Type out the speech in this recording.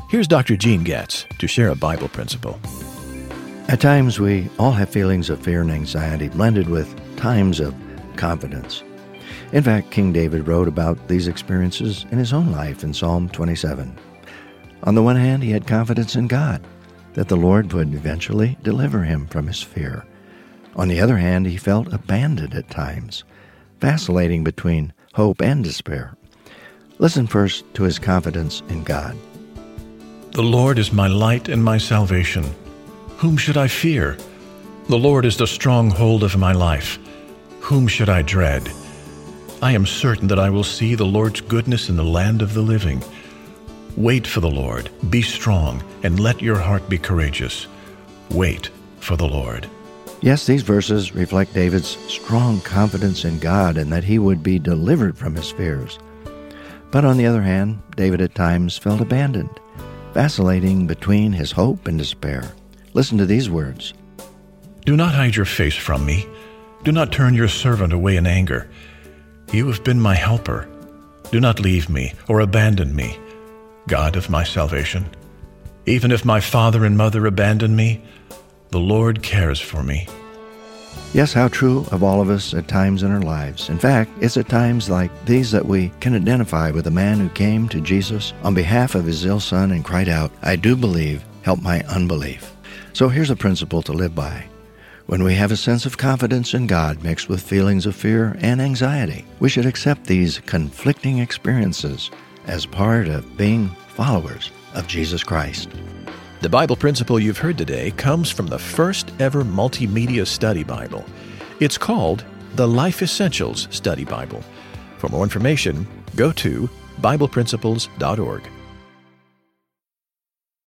Here's Dr. Gene Getz to share a Bible principle. At times, we all have feelings of fear and anxiety blended with times of confidence. In fact, King David wrote about these experiences in his own life in Psalm 27. On the one hand, he had confidence in God, that the Lord would eventually deliver him from his fear. On the other hand, he felt abandoned at times, vacillating between hope and despair. Listen first to his confidence in God. The Lord is my light and my salvation. Whom should I fear? The Lord is the stronghold of my life. Whom should I dread? I am certain that I will see the Lord's goodness in the land of the living. Wait for the Lord, be strong, and let your heart be courageous. Wait for the Lord. Yes, these verses reflect David's strong confidence in God and that he would be delivered from his fears. But on the other hand, David at times felt abandoned, vacillating between his hope and despair. Listen to these words. Do not hide your face from me. Do not turn your servant away in anger. You have been my helper. Do not leave me or abandon me, God of my salvation. Even if my father and mother abandon me, the Lord cares for me. Yes, how true of all of us at times in our lives. In fact, it's at times like these that we can identify with the man who came to Jesus on behalf of his ill son and cried out, I do believe, help my unbelief. So here's a principle to live by. When we have a sense of confidence in God mixed with feelings of fear and anxiety, we should accept these conflicting experiences as part of being followers of Jesus Christ. The Bible principle you've heard today comes from the first ever multimedia study Bible. It's called the Life Essentials Study Bible. For more information, go to BiblePrinciples.org.